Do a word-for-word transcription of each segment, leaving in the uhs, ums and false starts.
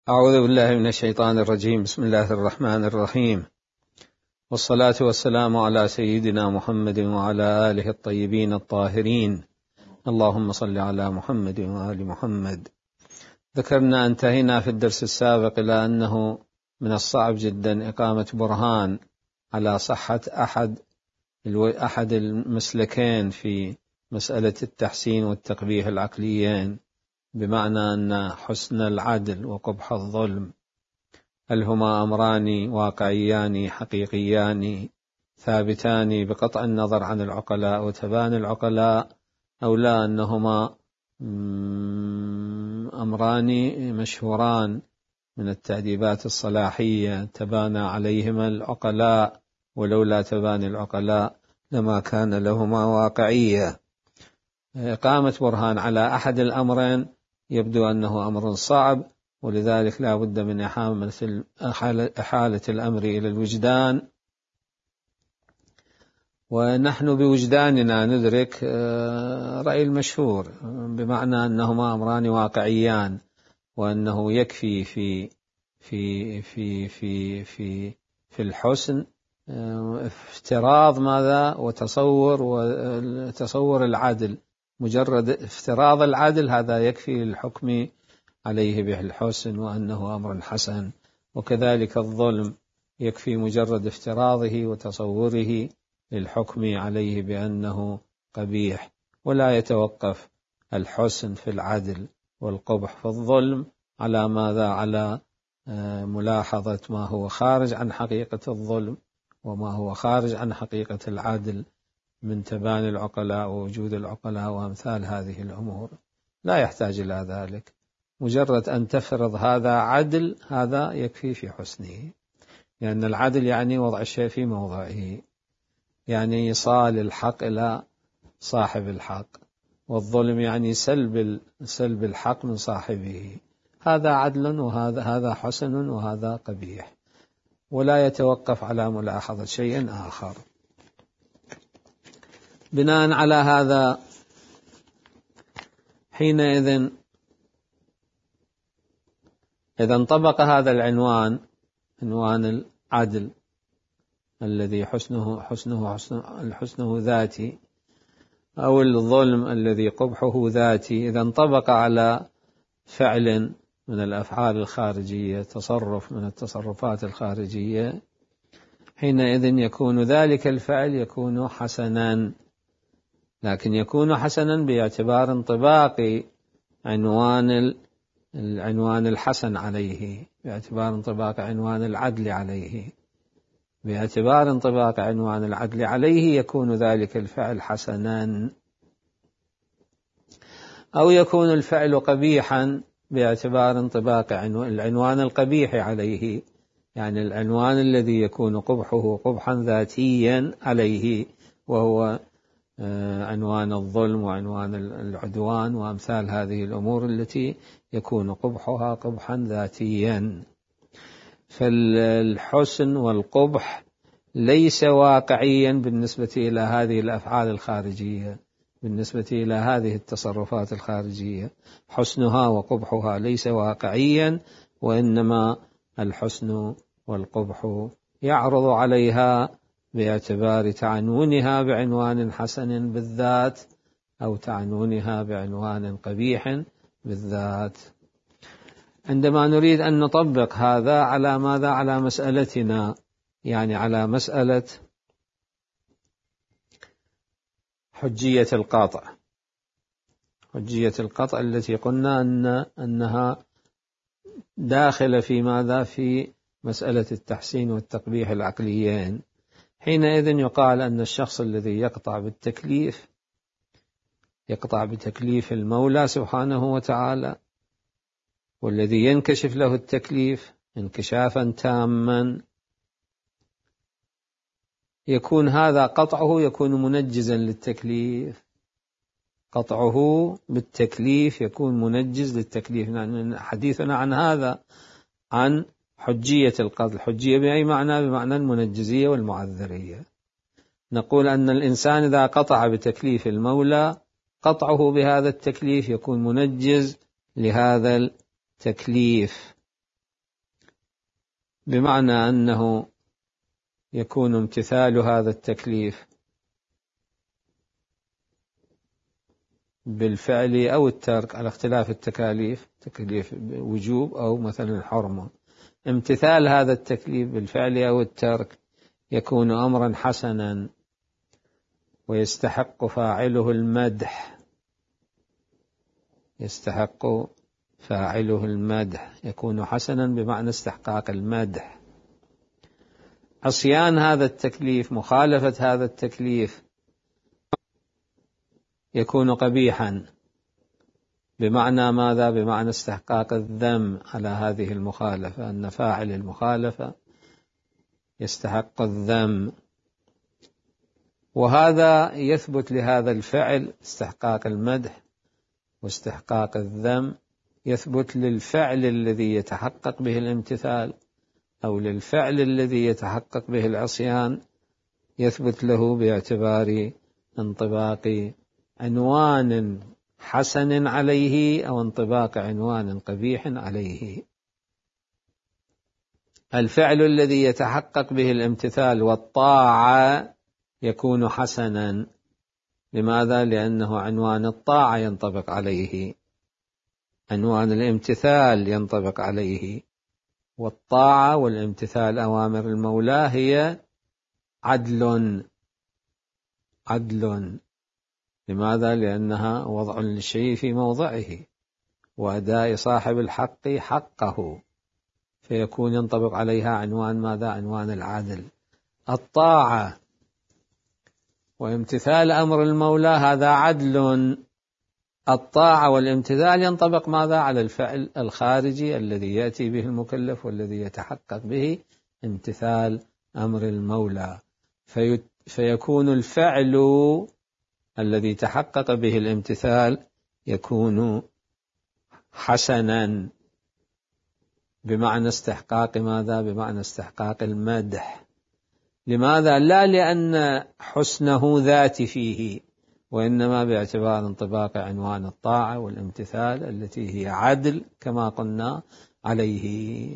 أعوذ بالله من الشيطان الرجيم. بسم الله الرحمن الرحيم، والصلاة والسلام على سيدنا محمد وعلى آله الطيبين الطاهرين. اللهم صل على محمد وآل محمد. ذكرنا انتهينا في الدرس السابق إلى أنه من الصعب جدا إقامة برهان على صحة أحد أحد المسلكين في مسألة التحسين والتقبيح العقليين، بمعنى أن حسن العدل وقبح الظلم هل هما أمران واقعيان حقيقيان ثابتان بقطع النظر عن العقلاء وتبان العقلاء، أو لا أنهما أمران مشهوران من التأديبات الصلاحية تبان عليهما العقلاء، ولولا تبان العقلاء لما كان لهما واقعية. إقامة برهان على أحد الأمرين يبدو أنه أمر صعب، ولذلك لا بد من إحالة الأمر إلى الوجدان، ونحن بوجداننا ندرك رأي المشهور، بمعنى أنهما أمران واقعيان، وأنه يكفي في في في في في في الحسن افتراض ماذا وتصور وتصور العدل. مجرد افتراض العدل هذا يكفي للحكم عليه بالحسن وأنه أمر حسن، وكذلك الظلم يكفي مجرد افتراضه وتصوره للحكم عليه بأنه قبيح، ولا يتوقف الحسن في العدل والقبح في الظلم على ماذا؟ على ملاحظة ما هو خارج عن حقيقة الظلم وما هو خارج عن حقيقة العدل من تبان العقلاء ووجود العقلاء وأمثال هذه الأمور. لا يحتاج إلى ذلك، مجرد أن تفرض هذا عدل هذا يكفي في حسنه، لأن العدل يعني وضع الشيء في موضعه، يعني إيصال الحق إلى صاحب الحق، والظلم يعني سلب سلب الحق من صاحبه. هذا عدل وهذا هذا حسن وهذا قبيح، ولا يتوقف على ملاحظة شيء آخر. بناء على هذا حينئذ إذا انطبق هذا العنوان، عنوان العدل الذي حسنه حسنه حسنه, حسنه ذاتي، أو الظلم الذي قبحه ذاتي، إذا انطبق على فعل من الأفعال الخارجية، تصرف من التصرفات الخارجية، حينئذ يكون ذلك الفعل يكون حسنا، لكن يكون حسنا باعتبار انطباق عنوان العنوان الحسن عليه، باعتبار انطباق عنوان العدل عليه، باعتبار انطباق عنوان العدل عليه يكون ذلك الفعل حسنا. أو يكون الفعل قبيحا باعتبار انطباق العنوان القبيح عليه، يعني العنوان الذي يكون قبحه قبحا ذاتيا عليه، وهو عنوان الظلم وعنوان العدوان وأمثال هذه الأمور التي يكون قبحها قبحا ذاتيا. فالحسن والقبح ليس واقعيا بالنسبة إلى هذه الأفعال الخارجية، بالنسبة إلى هذه التصرفات الخارجية، حسنها وقبحها ليس واقعيا، وإنما الحسن والقبح يعرض عليها باعتبار تعنونها بعنوان حسن بالذات أو تعنونها بعنوان قبيح بالذات. عندما نريد أن نطبق هذا على ماذا؟ على مسألتنا، يعني على مسألة حجية القطع، حجية القطع التي قلنا أن أنها داخلة في ماذا؟ في مسألة التحسين والتقبيح العقليين. حينئذ يقال أن الشخص الذي يقطع بالتكليف يقطع بتكليف المولى سبحانه وتعالى، والذي ينكشف له التكليف انكشافا تاما، يكون هذا قطعه يكون منجزا للتكليف، قطعه بالتكليف يكون منجز للتكليف. حديثنا عن هذا، عن حجية القتل. حجية بأي معنى؟ بمعنى المنجزية والمعذرية. نقول أن الإنسان إذا قطع بتكليف المولى، قطعه بهذا التكليف يكون منجز لهذا التكليف، بمعنى أنه يكون امتثال هذا التكليف بالفعل أو الترك على اختلاف التكاليف، تكليف وجوب أو مثلا حرمة. امتثال هذا التكليف بالفعل أو الترك يكون أمرا حسنا ويستحق فاعله المدح، يستحق فاعله المدح، يكون حسنا بمعنى استحقاق المدح. عصيان هذا التكليف، مخالفة هذا التكليف، يكون قبيحا بمعنى ماذا؟ بمعنى استحقاق الذم على هذه المخالفة، أن فاعل المخالفة يستحق الذم. وهذا يثبت لهذا الفعل استحقاق المدح واستحقاق الذم، يثبت للفعل الذي يتحقق به الامتثال أو للفعل الذي يتحقق به العصيان، يثبت له باعتبار انطباق عنوان حسن عليه أو انطباق عنوان قبيح عليه. الفعل الذي يتحقق به الامتثال والطاعة يكون حسنا. لماذا؟ لأنه عنوان الطاعة ينطبق عليه، عنوان الامتثال ينطبق عليه، والطاعة والامتثال أوامر المولى هي عدل عدل. لماذا؟ لأنها وضع للشيء في موضعه وأداء صاحب الحق حقه، فيكون ينطبق عليها عنوان ماذا؟ عنوان العدل. الطاعة وامتثال أمر المولى هذا عدل. الطاعة والامتثال ينطبق ماذا؟ على الفعل الخارجي الذي يأتي به المكلف والذي يتحقق به امتثال أمر المولى، في فيكون الفعل الذي تحقق به الامتثال يكون حسنا بمعنى استحقاق ماذا؟ بمعنى استحقاق المدح. لماذا؟ لا لأن حسنه ذاتي فيه، وإنما باعتبار انطباق عنوان الطاعة والامتثال التي هي عدل كما قلنا عليه.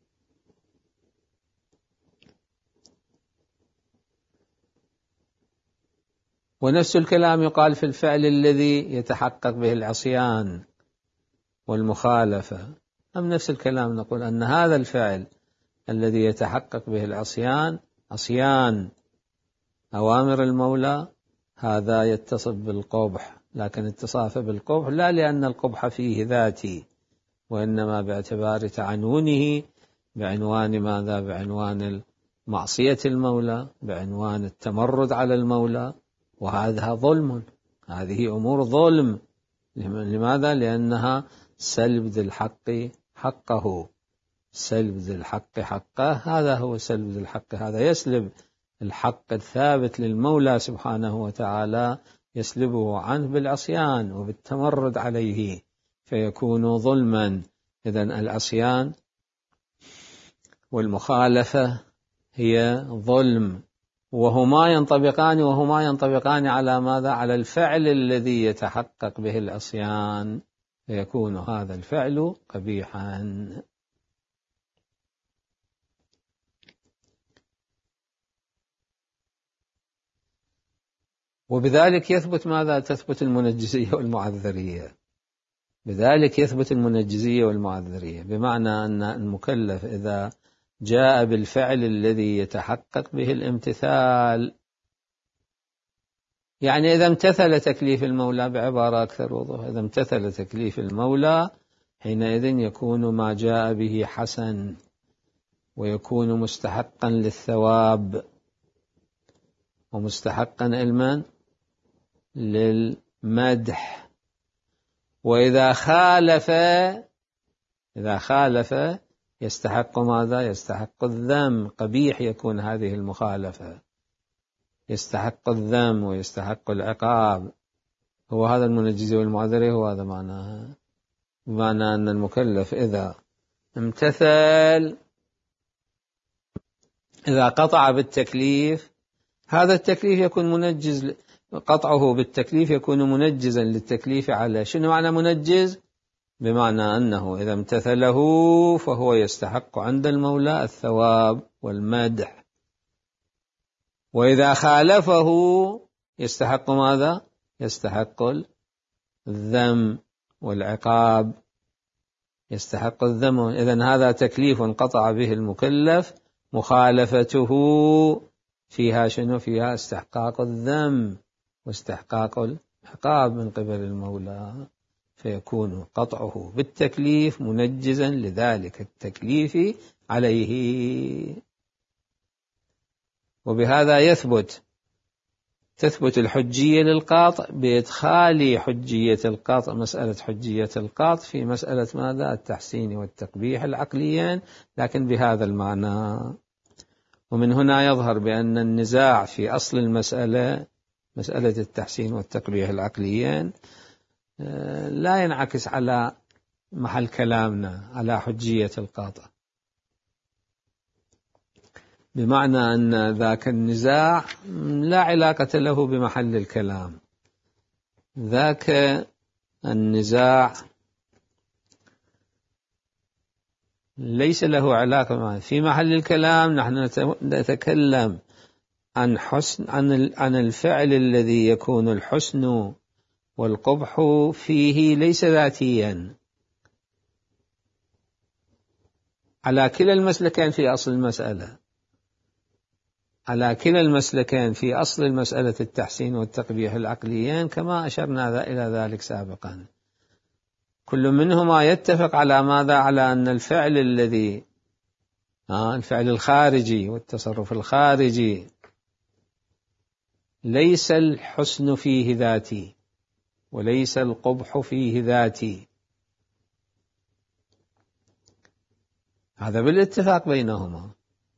ونفس الكلام يقال في الفعل الذي يتحقق به العصيان والمخالفة. أم نفس الكلام نقول أن هذا الفعل الذي يتحقق به العصيان، عصيان أوامر المولى، هذا يتصف بالقبح، لكن اتصافه بالقبح لا لأن القبح فيه ذاتي، وإنما باعتبار تعنونه بعنوان ماذا؟ بعنوان معصية المولى، بعنوان التمرد على المولى، وهذا ظلم، هذه أمور ظلم. لماذا؟ لأنها سلب ذي الحق حقه، سلب ذي الحق حقه، هذا هو سلب ذي الحق، هذا يسلب الحق الثابت للمولى سبحانه وتعالى، يسلبه عنه بالعصيان وبالتمرد عليه، فيكون ظلما. إذن العصيان والمخالفة هي ظلم، وهما ينطبقان وهما ينطبقان على ماذا؟ على الفعل الذي يتحقق به العصيان، فيكون هذا الفعل قبيحا. وبذلك يثبت ماذا؟ تثبت المنجزية والمعذرية، بذلك يثبت المنجزية والمعذرية، بمعنى أن المكلف إذا جاء بالفعل الذي يتحقق به الامتثال، يعني إذا امتثل تكليف المولى بعبارة أكثر وضوح، إذا امتثل تكليف المولى حينئذ يكون ما جاء به حسن، ويكون مستحقا للثواب ومستحقا علما للمدح. وإذا خالف إذا خالف يستحق ماذا؟ يستحق الذم، قبيح يكون هذه المخالفة، يستحق الذم ويستحق العقاب. هو هذا المنجز والمعذري، هو هذا معناها، بمعنى أن المكلف إذا امتثل، إذا قطع بالتكليف، هذا التكليف يكون منجز، قطعه بالتكليف يكون منجزا للتكليف على شنو معنى منجز؟ بمعنى أنه إذا امتثله فهو يستحق عند المولى الثواب والمدح، وإذا خالفه يستحق ماذا؟ يستحق الذم والعقاب، يستحق الذم. إذن هذا تكليف قطع به المكلف، مخالفته فيها شنو؟ فيها استحقاق الذم واستحقاق العقاب من قبل المولى، فيكون قطعه بالتكليف منجزا لذلك التكليف عليه. وبهذا يثبت تثبت الحجية للقاطع بإدخال حجية القاطع، مسألة حجية القاطع في مسألة ماذا؟ التحسين والتقبيح العقليين، لكن بهذا المعنى. ومن هنا يظهر بأن النزاع في أصل المسألة، مسألة التحسين والتقبيح العقليين، لا ينعكس على محل كلامنا على حجية القاطع، بمعنى أن ذاك النزاع لا علاقة له بمحل الكلام. ذاك النزاع ليس له علاقة معه. في محل الكلام نحن نتكلم عن حسن عن عن الفعل الذي يكون الحسن والقبح فيه ليس ذاتيا على كلا المسلكين في أصل المسألة، على كلا المسلكين في أصل المسألة التحسين والتقبيح العقليين، كما أشرنا إلى ذلك سابقا. كل منهما يتفق على ماذا؟ على أن الفعل الذي آه الفعل الخارجي والتصرف الخارجي ليس الحسن فيه ذاتي وليس القبح فيه ذاتي، هذا بالاتفاق بينهما.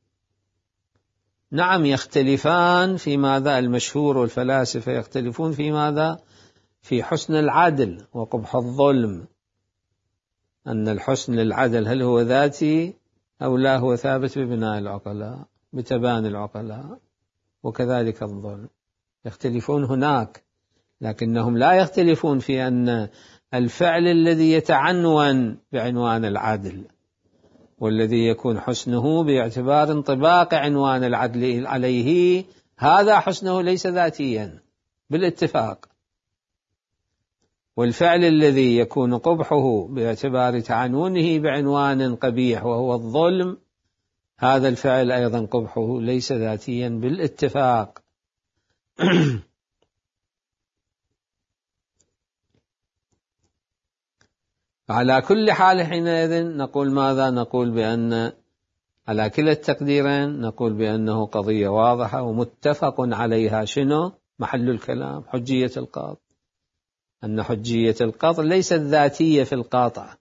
نعم يختلفان في ماذا؟ المشهور والفلاسفة يختلفون في ماذا؟ في حسن العدل وقبح الظلم، أن الحسن العدل هل هو ذاتي أو لا هو ثابت ببناء العقلاء بتبان العقلاء، وكذلك الظلم يختلفون هناك، لكنهم لا يختلفون في أن الفعل الذي يتعنون بعنوان العدل والذي يكون حسنه باعتبار انطباق عنوان العدل عليه، هذا حسنه ليس ذاتيا بالاتفاق. والفعل الذي يكون قبحه باعتبار تعنونه بعنوان قبيح وهو الظلم، هذا الفعل أيضا قبحه ليس ذاتيا بالاتفاق. على كل حال حينئذ نقول ماذا؟ نقول بأن على كلا التقديرين نقول بأنه قضية واضحة ومتفق عليها. شنو محل الكلام؟ حجية القاطع، أن حجية القاطع ليست ذاتية في القاطع.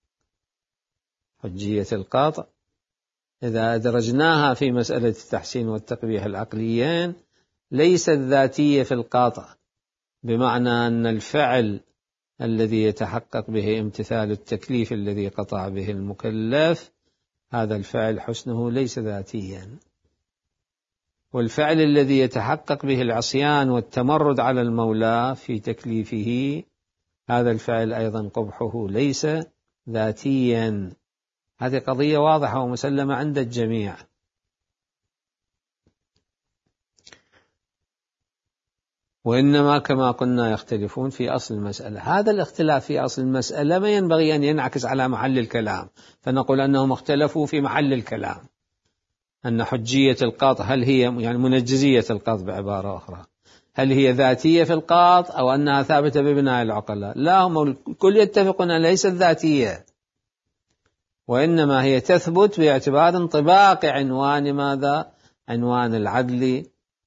حجية القاطع إذا أدرجناها في مسألة التحسين والتقبيح العقليين ليست ذاتية في القاطع، بمعنى أن الفعل الذي يتحقق به امتثال التكليف الذي قطع به المكلف، هذا الفعل حسنه ليس ذاتيا. والفعل الذي يتحقق به العصيان والتمرد على المولى في تكليفه، هذا الفعل أيضا قبحه ليس ذاتيا. هذه قضية واضحة ومسلمة عند الجميع. وإنما كما قلنا يختلفون في أصل المسألة. هذا الاختلاف في أصل المسألة ما ينبغي أن ينعكس على محل الكلام، فنقول أنهم اختلفوا في محل الكلام، أن حجية القاطع هل هي يعني منجزية القاطع بعبارة أخرى، هل هي ذاتية في القاطع أو أنها ثابتة ببناء العقلاء؟ لا، هم الكل يتفقون أنها ليست ذاتية، وإنما هي تثبت باعتبار انطباق عنوان ماذا؟ عنوان العدل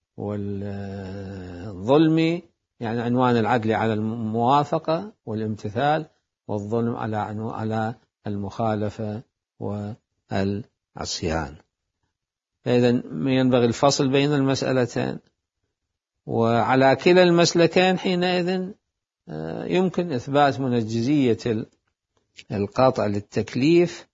والظلم، يعني عنوان العدل على الموافقة والامتثال، والظلم على على المخالفة والعصيان. إذن ينبغي الفصل بين المسألتين، وعلى كلا المسلكين حينئذ يمكن إثبات منجزية القاطع للتكليف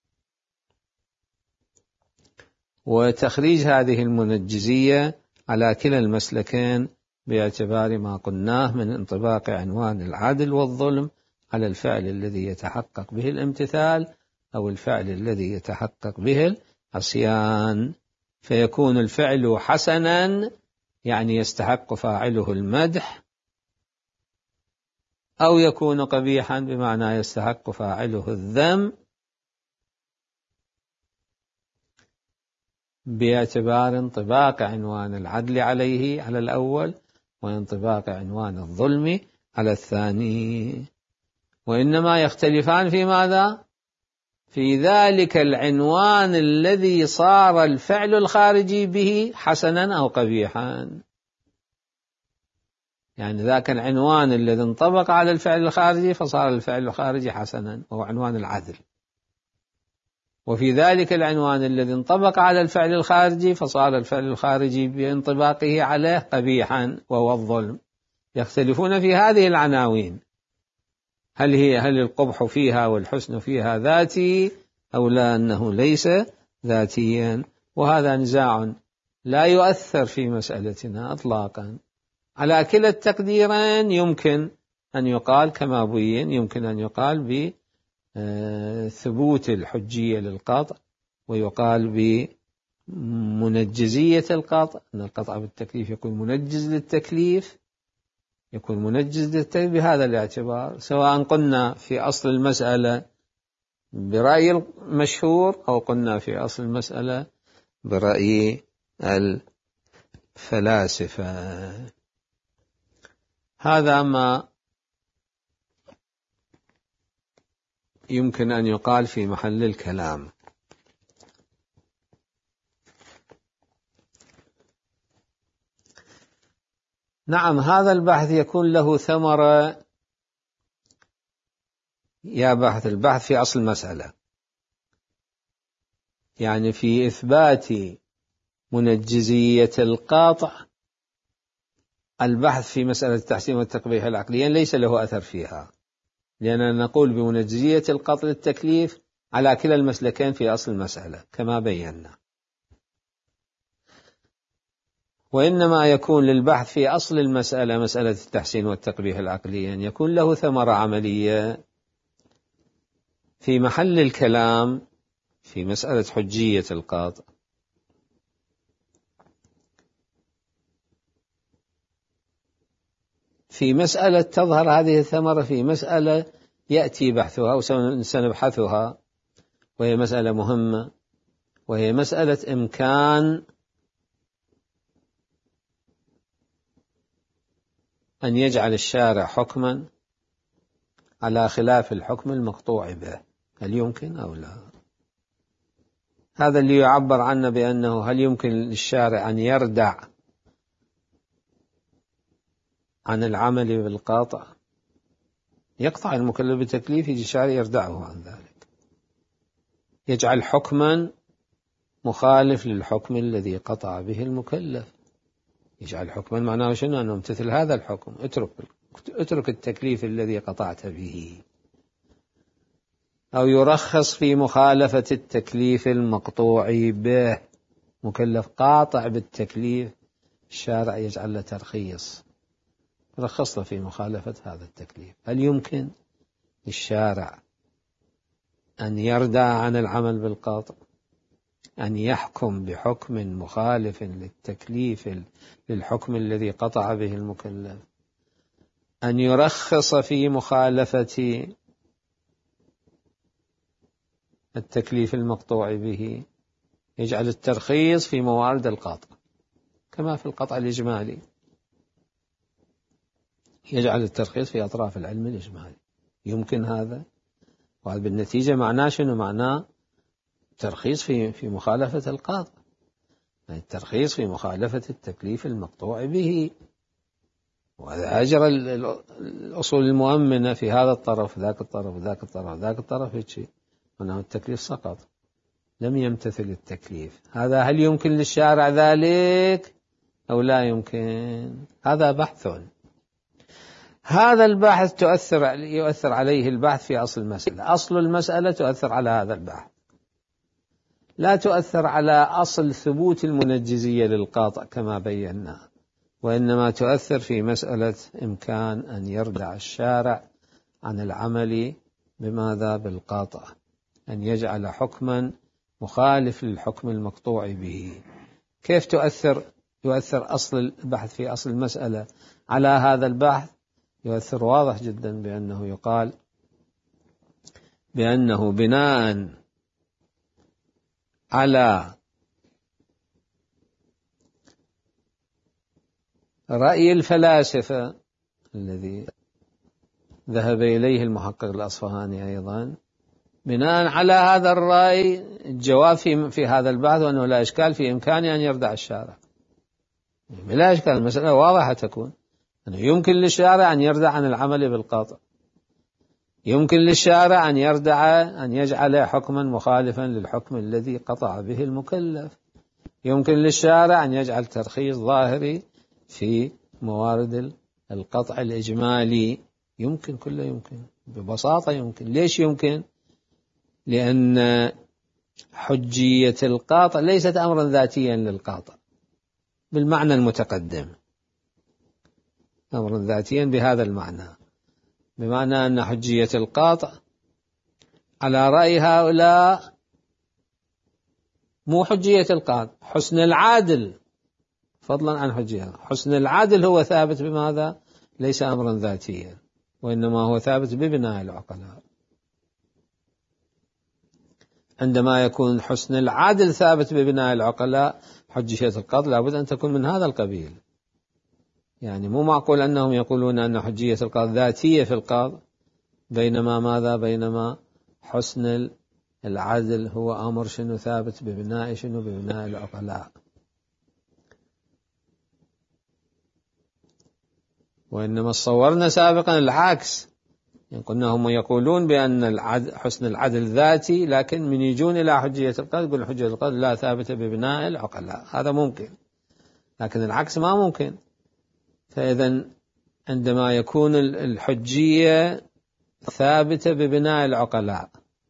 وتخريج هذه المنجزية على كلا المسلكين باعتبار ما قلناه من انطباق عنوان العدل والظلم على الفعل الذي يتحقق به الامتثال أو الفعل الذي يتحقق به العصيان، فيكون الفعل حسنا يعني يستحق فاعله المدح، أو يكون قبيحا بمعنى يستحق فاعله الذم، باعتبار انطباق عنوان العدل عليه على الأول وانطباق عنوان الظلم على الثاني. وإنما يختلفان في ماذا؟ في ذلك العنوان الذي صار الفعل الخارجي به حسنا أو قبيحا، يعني ذاك العنوان الذي انطبق على الفعل الخارجي فصار الفعل الخارجي حسنا وهو عنوان العدل، وفي ذلك العنوان الذي انطبق على الفعل الخارجي فصار الفعل الخارجي بانطباقه عليه قبيحا وهو الظلم. يختلفون في هذه العناوين، هل هي هل القبح فيها والحسن فيها ذاتي أو لا أنه ليس ذاتيا، وهذا نزاع لا يؤثر في مسألتنا إطلاقا. على كلا التقديرين يمكن أن يقال كما بين، يمكن أن يقال بثبوت الحجية للقطع، ويقال بمنجزية القطع، أن القطع بالتكليف يكون منجز للتكليف، يكون منجز للتكليف بهذا الاعتبار، سواء قلنا في أصل المسألة برأي المشهور أو قلنا في أصل المسألة برأي الفلاسفة. هذا ما يمكن أن يقال في محل الكلام. نعم، هذا البحث يكون له ثمرة يا باحث البحث في أصل المسألة، يعني في إثبات منجزية القاطع. البحث في مسألة التحسين والتقبيح العقليا ليس له أثر فيها، لأننا نقول بمنجزية القطع للتكليف على كلا المسلكين في أصل المسألة كما بينا، وإنما يكون للبحث في أصل المسألة مسألة التحسين والتقبيح العقليا يكون له ثمرة عملية في محل الكلام في مسألة حجية القاطع. في مسألة تظهر هذه الثمرة في مسألة يأتي بحثها وسنبحثها، وهي مسألة مهمة، وهي مسألة إمكان أن يجعل الشارع حكما على خلاف الحكم المقطوع به، هل يمكن أو لا؟ هذا اللي يعبر عنه بأنه هل يمكن للشارع أن يردع عن العمل بالقاطع، يقطع المكلف بتكليف، يجي الشارع يردعه عن ذلك، يجعل حكما مخالف للحكم الذي قطع به المكلف، يجعل حكما معناه شنو؟ أنه امتثل هذا الحكم، اترك اترك التكليف الذي قطعت به، أو يرخص في مخالفة التكليف المقطوع به، مكلف قاطع بالتكليف الشارع يجعل له ترخيص، رخص له في مخالفة هذا التكليف. هل يمكن للشارع أن يردع عن العمل بالقاطع، أن يحكم بحكم مخالف للتكليف للحكم الذي قطع به المكلف، أن يرخص في مخالفة التكليف المقطوع به، يجعل الترخيص في موارد القطع كما في القطع الإجمالي، يجعل الترخيص في أطراف العلم الإجمالي، يمكن هذا؟ وهذا بالنتيجة معناه شنو؟ معناه ترخيص في في مخالفة القاطع، يعني الترخيص في مخالفة التكليف المقطوع به، وهذا أجرى الأصول المؤمنة في هذا الطرف ذاك الطرف ذاك الطرف ذاك الطرف هيك، وأنه التكليف سقط، لم يمتثل التكليف. هذا هل يمكن للشارع ذلك أو لا يمكن؟ هذا بحث، هذا البحث تؤثر يؤثر عليه البحث في أصل المسألة، أصل المسألة تؤثر على هذا البحث، لا تؤثر على أصل ثبوت المنجزية للقاطع كما بينا، وإنما تؤثر في مسألة إمكان أن يردع الشارع عن العمل بماذا؟ بالقاطع، أن يجعل حكما مخالف للحكم المقطوع به. كيف تؤثر يؤثر أصل البحث في أصل المسألة على هذا البحث؟ يؤثر واضح جدا، بأنه يقال بأنه بناء على رأي الفلاسفة الذي ذهب إليه المحقق الأصفهاني أيضا، بناء على هذا الرأي الجواب في, في هذا البحث وأنه لا إشكال، في إمكانه أن يردع الشارع بلا إشكال. المسألة واضحة تكون أنه يمكن للشارع أن يردع عن العمل بالقاطع، يمكن للشارع أن يردع أن يجعل حكما مخالفا للحكم الذي قطع به المكلف، يمكن للشارع أن يجعل ترخيص ظاهري في موارد القطع الإجمالي، يمكن، كله يمكن، ببساطة يمكن. ليش يمكن؟ لأن حجية القاطع ليست أمرا ذاتيا للقاطع بالمعنى المتقدم، أمرا ذاتيا بهذا المعنى، بمعنى أن حجية القاطع على رأي هؤلاء مو حجية القاطع، حسن العادل، فضلا عن حجية حسن العادل هو ثابت بماذا؟ ليس أمرا ذاتيا، وإنما هو ثابت ببناء العقلاء. عندما يكون حسن العادل ثابت ببناء العقلاء، حجية القاطع لابد أن تكون من هذا القبيل. يعني مو معقول أنهم يقولون أن حجية القاطع ذاتية في القاضي، بينما ماذا؟ بينما حسن العدل هو أمر شنو؟ ثابت ببناء شنو؟ ببناء العقلاء. وإنما صورنا سابقا العكس، يعني قلنا هم يقولون بأن العدل حسن العدل ذاتي، لكن من يجون إلى حجية القاضي يقول حجية القاضي لا ثابتة ببناء العقلاء. هذا ممكن، لكن العكس ما ممكن. فإذا عندما يكون الحجية ثابتة ببناء العقلاء،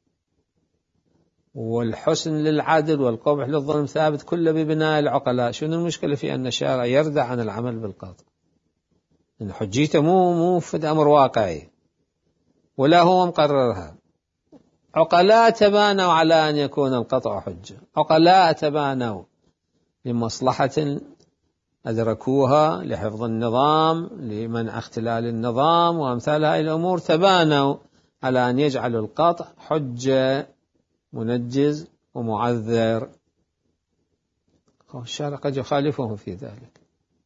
والحسن للعدل والقبح للظلم ثابت كله ببناء العقلاء، شنو المشكلة في أن الشارع يردع عن العمل بالقاطع؟ إن حجيته مو مو في أمر واقعي ولا هو مقررها. عقلاء تبانوا على أن يكون القطع حجة، عقلاء تبانوا لمصلحة أدركوها لحفظ النظام، لمنع اختلال النظام وأمثال هذه الأمور، تبانوا على أن يجعلوا القطع حجة منجز ومعذر. الشارع قد يخالفهم في ذلك،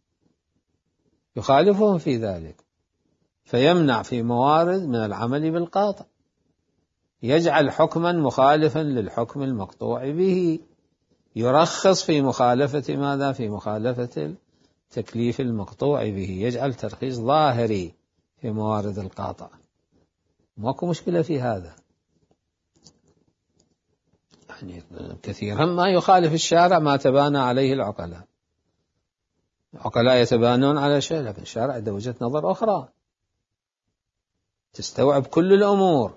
يخالفهم في ذلك فيمنع في موارد من العمل بالقاطع، يجعل حكما مخالفا للحكم المقطوع به، يرخص في مخالفة ماذا؟ في مخالفة التكليف المقطوع به، يجعل ترخيص ظاهري في موارد القاطع. ماكو مشكلة في هذا، يعني كثيرا ما يخالف الشارع ما تبانى عليه العقلاء. العقلاء يتبانون على شيء، لكن الشارع عنده وجهة نظر أخرى تستوعب كل الأمور،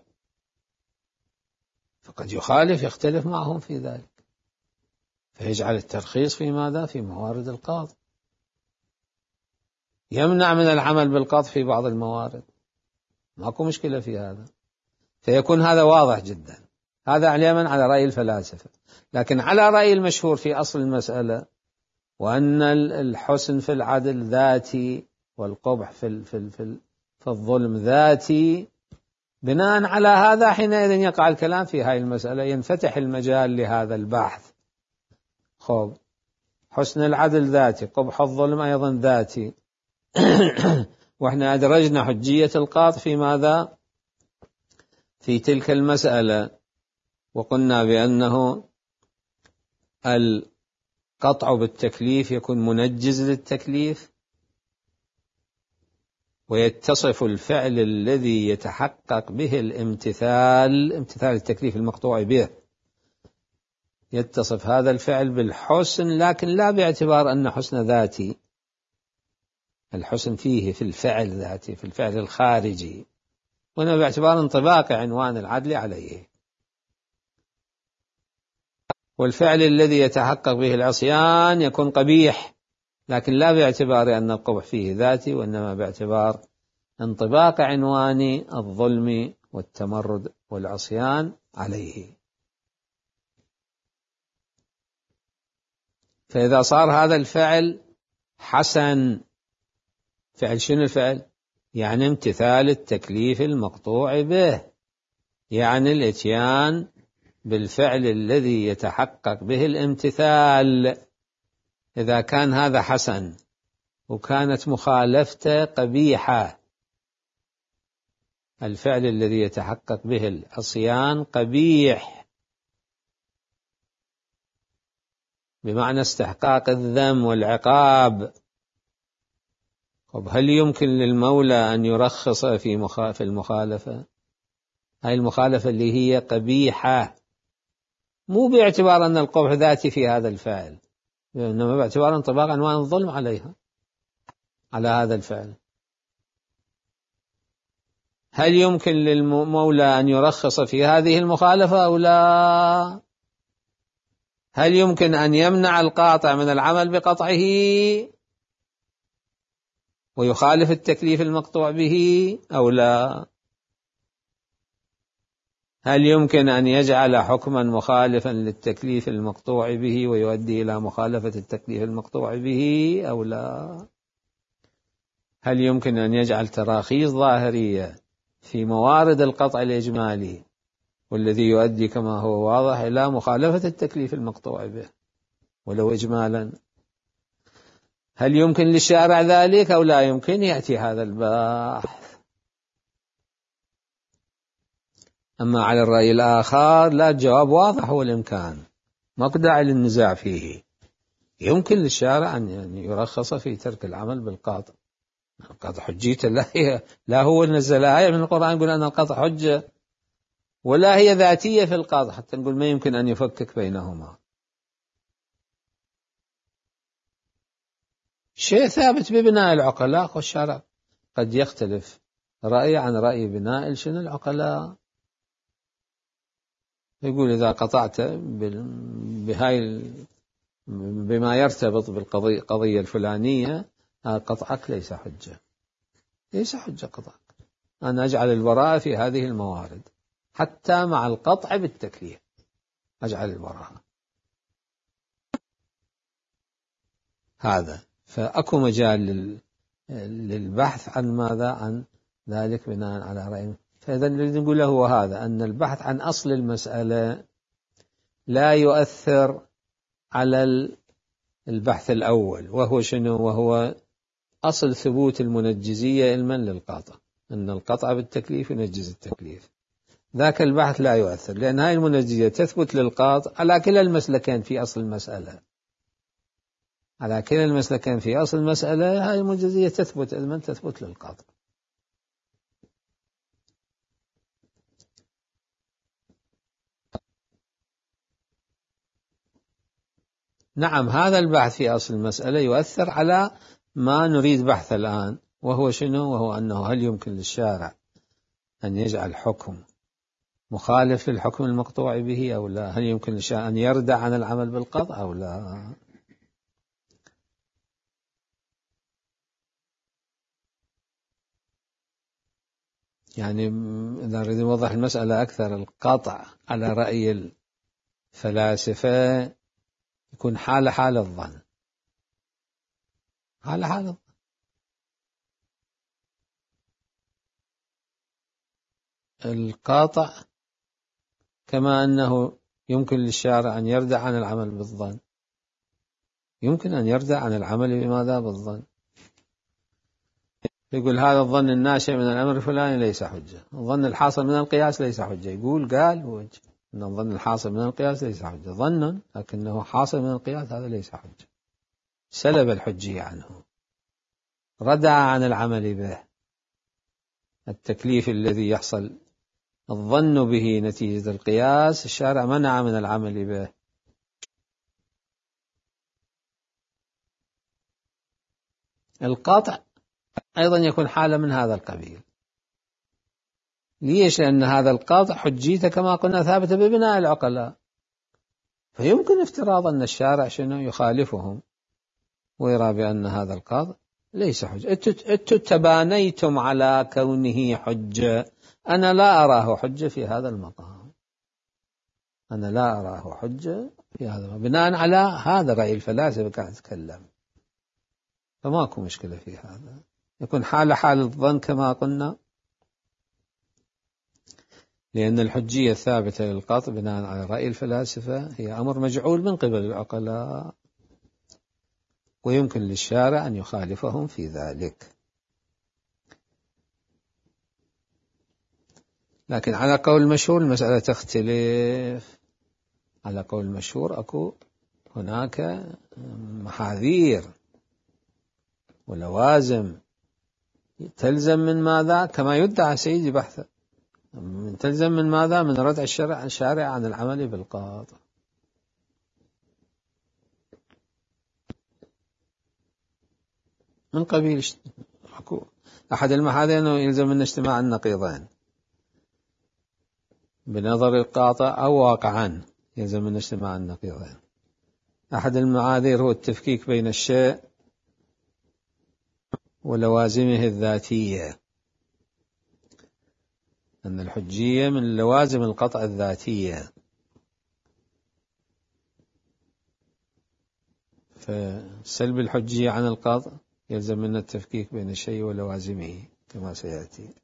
فقد يخالف يختلف معهم في ذلك، فيجعل الترخيص في ماذا؟ في موارد القاطع، يمنع من العمل بالقاطع في بعض الموارد، ماكو مشكلة في هذا. فيكون هذا واضح جدا. هذا علما على رأي الفلاسفة، لكن على رأي المشهور في أصل المسألة، وأن الحسن في العدل ذاتي والقبح في في في في الظلم ذاتي، بناء على هذا حينئذ يقع الكلام في هذه المسألة، ينفتح المجال لهذا البحث. خب حسن العدل ذاتي، قبح الظلم أيضا ذاتي، وإحنا أدرجنا حجية القاطع في ماذا؟ في تلك المسألة، وقلنا بأنه القطع بالتكليف يكون منجز للتكليف، ويتصف الفعل الذي يتحقق به الامتثال، امتثال التكليف المقطوع به، يتصف هذا الفعل بالحسن، لكن لا باعتبار أن حسن ذاتي، الحسن فيه في الفعل ذاتي، في الفعل الخارجي، وإنما باعتبار انطباق عنوان العدل عليه. والفعل الذي يتحقق به العصيان يكون قبيح، لكن لا باعتبار أن القبح فيه ذاتي، وإنما باعتبار انطباق عنوان الظلم والتمرد والعصيان عليه. فإذا صار هذا الفعل حسن، فعل شنو الفعل؟ يعني امتثال التكليف المقطوع به، يعني الاتيان بالفعل الذي يتحقق به الامتثال. إذا كان هذا حسن وكانت مخالفته قبيحة، الفعل الذي يتحقق به العصيان قبيح بمعنى استحقاق الذم والعقاب. طب هل يمكن للمولى أن يرخص في في المخالفة؟ هاي المخالفة اللي هي قبيحة، مو باعتبار أن القبح ذاتي في هذا الفعل، إنما باعتبار انطباق عنوان الظلم عليها، على هذا الفعل. هل يمكن للمولى أن يرخص في هذه المخالفة أو لا؟ هل يمكن أن يمنع القاطع من العمل بقطعه ويخالف التكليف المقطوع به أو لا؟ هل يمكن أن يجعل حكما مخالفا للتكليف المقطوع به ويؤدي إلى مخالفة التكليف المقطوع به أو لا؟ هل يمكن أن يجعل تراخيص ظاهرية في موارد القطع الإجمالي والذي يؤدي كما هو واضح إلى مخالفة التكليف المقطوع به ولو إجمالا؟ هل يمكن للشارع ذلك أو لا يمكن؟ يأتي هذا البحث. أما على الرأي الآخر لا، الجواب واضح والإمكان، ما داعي للنزاع فيه. يمكن للشارع أن يرخص في ترك العمل بالقاطع. القاطع حجيته لا هي لا هو نزل آية من القرآن يقول أن القاطع حجة، ولا هي ذاتية في القاطع حتى نقول ما يمكن أن يفكك بينهما. شيء ثابت ببناء العقلاء، والشارع قد يختلف رأي عن رأي بناء شنو العقلاء. يقول إذا قطعت بهاي بما يرتبط بالقضية الفلانية قطعك ليس حجة، ليس حجة قطعك. أنا أجعل البراءة في هذه الموارد حتى مع القطع بالتكليف، أجعل البراءة هذا. فأكو مجال للبحث عن ماذا؟ عن ذلك بناء على رأي. فإذا الذي نقوله هو هذا، أن البحث عن أصل المسألة لا يؤثر على البحث الأول، وهو شنو؟ وهو أصل ثبوت المنجزية علما للقاطع، أن القطع بالتكليف ينجز التكليف. ذاك البحث لا يؤثر، لأن هاي المنجزية تثبت للقاطع على كلا المسلكين في أصل المسألة، على كلا المسلكين في أصل المسألة هاي المنجزية تثبت علما تثبت للقاطع. نعم، هذا البحث في أصل المسألة يؤثر على ما نريد بحث الآن، وهو شنو؟ وهو أنه هل يمكن للشارع أن يجعل حكم مخالف للحكم المقطوع به أو لا؟ هل يمكن للشارع أن يردع عن العمل بالقطع أو لا؟ يعني إذا نريد نوضح المسألة أكثر، القطع على رأي الفلاسفة يكون حال حال الظن، حال حال الظن. القاطع كما أنه يمكن للشارع أن يردع عن العمل بالظن، يمكن أن يردع عن العمل بماذا؟ بالظن. يقول هذا الظن الناشئ من الأمر الفلاني ليس حجة، الظن الحاصل من القياس ليس حجة. يقول قال وجه أن الظن الحاصل من القياس ليس حجة، ظن لكنه حاصل من القياس هذا ليس حجة، سلب الحجية عنه، ردع عن العمل به. التكليف الذي يحصل الظن به نتيجة القياس الشارع منع من العمل به. القاطع أيضا يكون حالة من هذا القبيل. ليش؟ لأن هذا القاطع حجيته كما قلنا ثابتة ببناء العقلاء، فيمكن افتراض أن الشارع شنو؟ يخالفهم ويرى بأن هذا القاطع ليس حجة. أنتم تبانيتم على كونه حجة، أنا لا أراه حجة في هذا المقام، أنا لا أراه حجة في هذا المقام. بناء على هذا رأي الفلاسفة قاعد أتكلم، فماكو مشكلة في هذا، يكون حال حال الظن كما قلنا، لأن الحجية الثابتة للقطع بناء على رأي الفلاسفة هي أمر مجعول من قبل العقلاء، ويمكن للشارع أن يخالفهم في ذلك. لكن على قول المشهور المسألة تختلف. على قول المشهور أكو هناك محاذير ولوازم تلزم من ماذا، كما يدعى سيدي بحثا، تلزم من ماذا؟ من ردع الشرع الشارع عن العمل بالقاطع. من قبيل أحد المحاذير أنه يلزم من اجتماع النقيضين بنظر القاطع، أو واقعا يلزم من اجتماع النقيضين. أحد المعاذير هو التفكيك بين الشيء ولوازمه الذاتية، أن الحجية من لوازم القطع الذاتية، فسلب الحجية عن القطع يلزم من التفكيك بين الشيء ولوازمه كما سيأتي.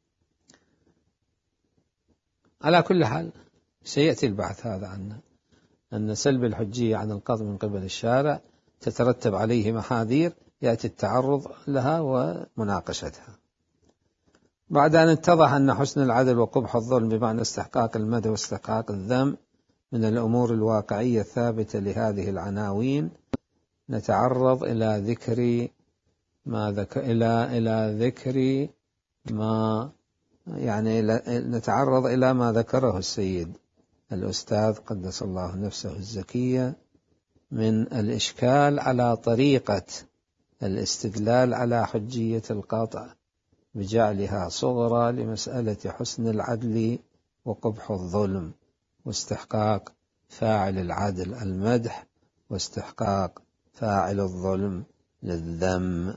على كل حال سيأتي البحث هذا عنه، أن سلب الحجية عن القطع من قبل الشارع تترتب عليه محاذير يأتي التعرض لها ومناقشتها. بعد أن اتضح أن حسن العدل وقبح الظلم بمعنى استحقاق المدح واستحقاق الذم من الأمور الواقعية الثابتة لهذه العناوين، نتعرض إلى ذكر ما ذكر إلى إلى ذكر ما يعني نتعرض إلى ما ذكره السيد الأستاذ قدس الله نفسه الزكية من الإشكال على طريقة الاستدلال على حجية القطع بجعلها صغرى لمسألة حسن العدل وقبح الظلم، واستحقاق فاعل العدل المدح، واستحقاق فاعل الظلم للذم.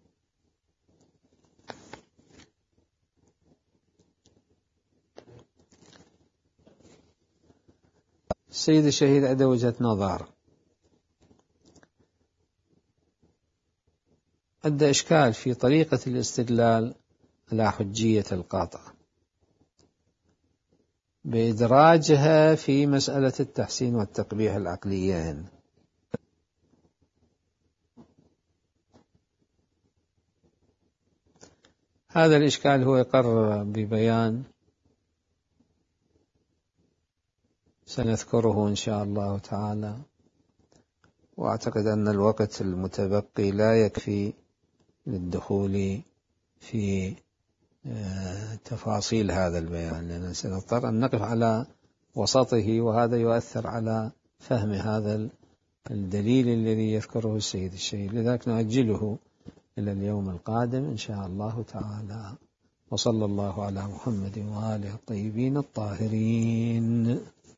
السيد الشهيد عنده وجهة نظر، عنده إشكال في طريقة الاستدلال على حجية القاطع بإدراجها في مسألة التحسين والتقبيح العقليين. هذا الإشكال هو يقرر ببيان سنذكره إن شاء الله تعالى، وأعتقد أن الوقت المتبقي لا يكفي للدخول في تفاصيل هذا البيان، لأننا سنضطر أن نقف على وسطه، وهذا يؤثر على فهم هذا الدليل الذي يذكره السيد الشهيد، لذلك نؤجله إلى اليوم القادم إن شاء الله تعالى. وصلى الله على محمد وآله الطيبين الطاهرين.